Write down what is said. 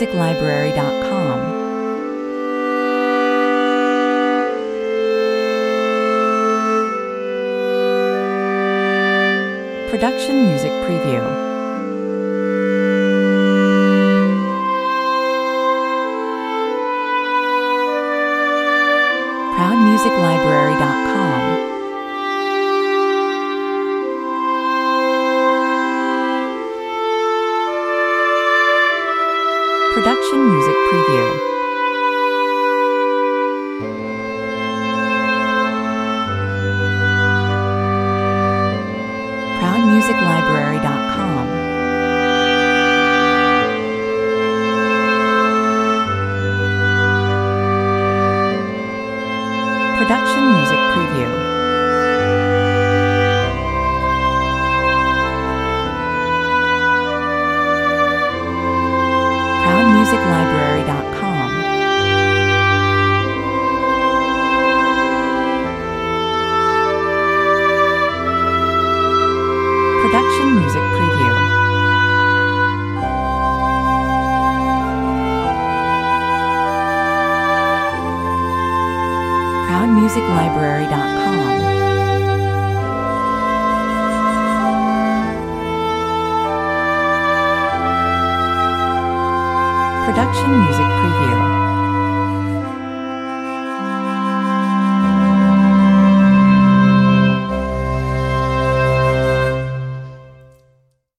ProudMusicLibrary.com. Production Music Preview. ProudMusicLibrary.com. Production Music Preview. ProudMusicLibrary.com. Production Music Preview. ProudMusicLibrary.com. Production Music Preview. ProudMusicLibrary.com. Production Music Preview.